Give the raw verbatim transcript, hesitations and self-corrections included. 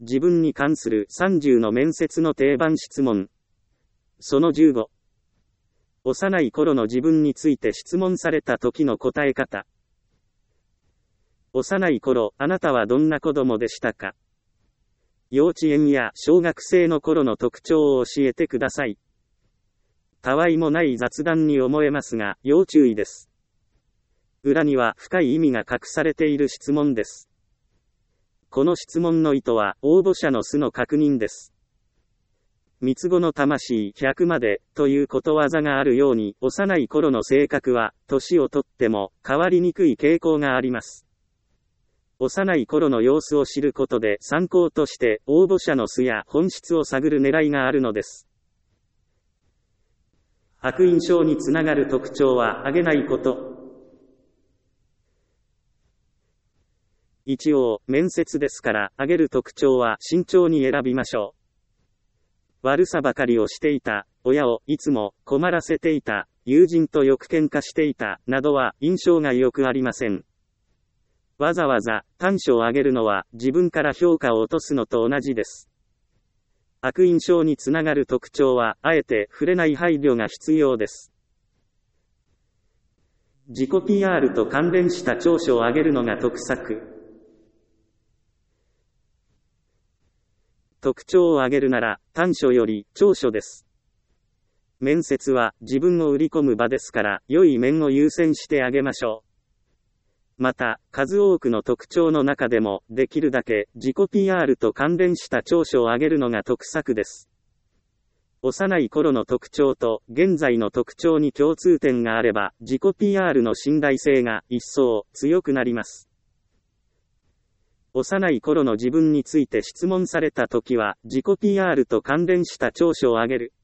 自分に関するさんじゅうの面接の定番質問。そのじゅうご。幼い頃の自分について質問された時の答え方。幼い頃、あなたはどんな子供でしたか？幼稚園や小学生の頃の特徴を教えてください。たわいもない雑談に思えますが、要注意です。裏には深い意味が隠されている質問です。この質問の意図は、応募者の素の確認です。三つ子の魂ひゃくまで、ということわざがあるように、幼い頃の性格は、年をとっても、変わりにくい傾向があります。幼い頃の様子を知ることで参考として、応募者の素や本質を探る狙いがあるのです。悪印象につながる特徴は、挙げないこと。一応、面接ですから、挙げる特徴は慎重に選びましょう。悪さばかりをしていた、親をいつも困らせていた、友人とよく喧嘩していた、などは印象が良くありません。わざわざ短所を挙げるのは自分から評価を落とすのと同じです。悪印象につながる特徴は、あえて触れない配慮が必要です。自己 ピーアール と関連した長所を挙げるのが得策。特徴を挙げるなら、短所より長所です。面接は自分を売り込む場ですから、良い面を優先してあげましょう。また、数多くの特徴の中でも、できるだけ自己 ピーアール と関連した長所を挙げるのが得策です。幼い頃の特徴と現在の特徴に共通点があれば、自己 ピーアール の信頼性が一層強くなります。幼い頃の自分について質問されたときは、自己 ピーアール と関連した長所を挙げる。